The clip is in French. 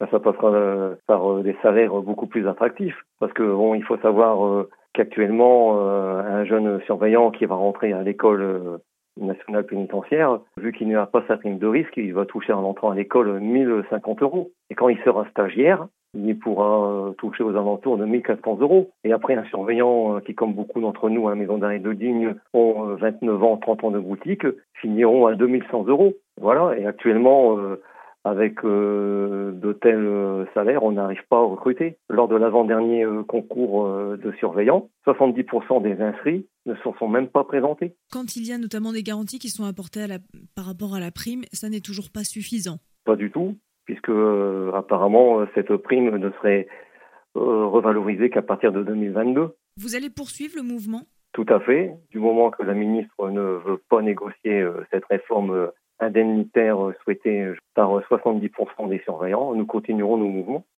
Ça passera par des salaires beaucoup plus attractifs. Parce que il faut savoir qu'actuellement, un jeune surveillant qui va rentrer à l'école nationale pénitentiaire, vu qu'il n'a pas sa prime de risque, il va toucher en entrant à l'école 1050 euros. Et quand il sera stagiaire, il pourra toucher aux alentours de 1400 euros. Et après, un surveillant qui, comme beaucoup d'entre nous à la maison d'arrêt de Digne, ont 29 ans, 30 ans de boutique, finiront à 2100 euros. Voilà. Et actuellement, avec de tels salaires, on n'arrive pas à recruter. Lors de l'avant-dernier concours de surveillants, 70% des inscrits ne se sont même pas présentés. Quand il y a notamment des garanties qui sont apportées par rapport à la prime, ça n'est toujours pas suffisant. Pas du tout, puisque apparemment cette prime ne serait revalorisée qu'à partir de 2022. Vous allez poursuivre le mouvement ? Tout à fait. Du moment que la ministre ne veut pas négocier cette réforme indemnitaire souhaitée par 70% des surveillants, nous continuerons nos mouvements.